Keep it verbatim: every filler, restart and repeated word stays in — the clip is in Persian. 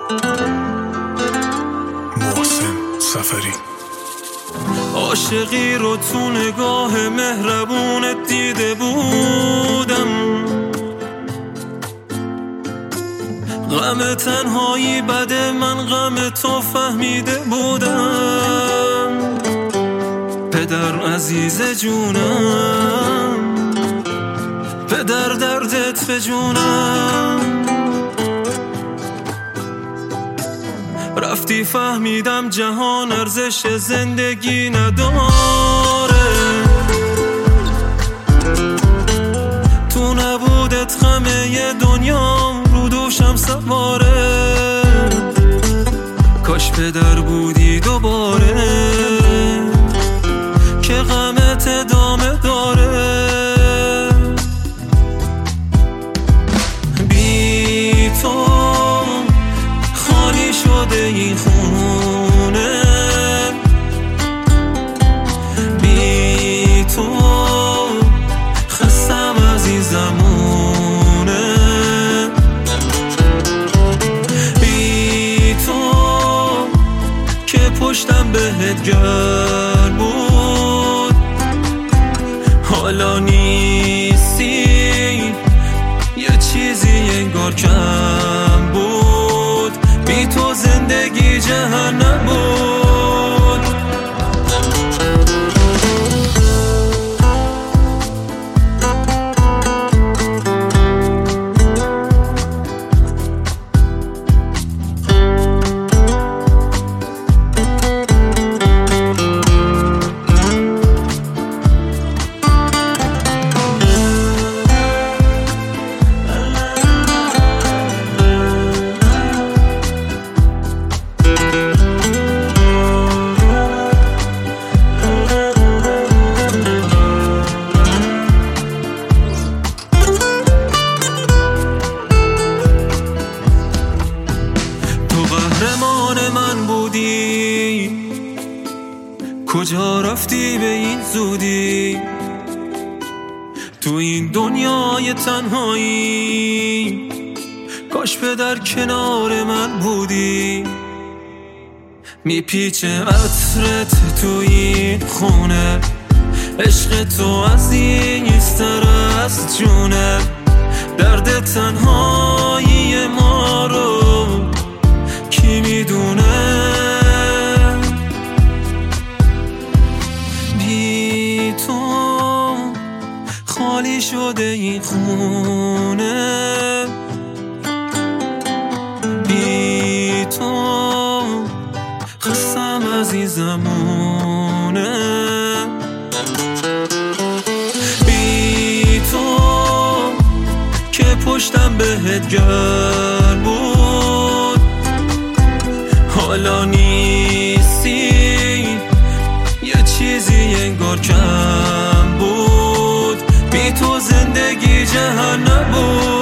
محسن سفری. عاشقی رو تو نگاه مهربونت دیده بودم، غم تنهایی بده من غم تو فهمیده بودم. پدر عزیز جونم، پدر دردت به جونم. رفتی فهمیدم جهان ارزش زندگی نداره، تو نبودت غمه دنیا رو دوشم سواره. کاش پدر بودی دوباره که غمت ادامه داره. بی تو خالی شده این خونه، بی تو خستم از این زمونه. بی تو که پشتم بهت گرم بود، حالا نیستی یه چیزی انگار کم بود. بی تو زندگی جهنم بود. قهرمان من بودی، کجا رفتی به این زودی؟ تو این دنیای تنهایی کاش پدر کنار من بودی. میپیچه عطرت تو این خونه، عشق تو عزیزتر از جونه. درد تنهایی ما رو کی میدونه؟ بی تو خالی شده این خونه، بی تو خستم از این زمونه. بی تو که پشتم بهت گرم بود، حالا نیستی یه چیزی انگار کم بود. بی تو زندگی جهنم بود.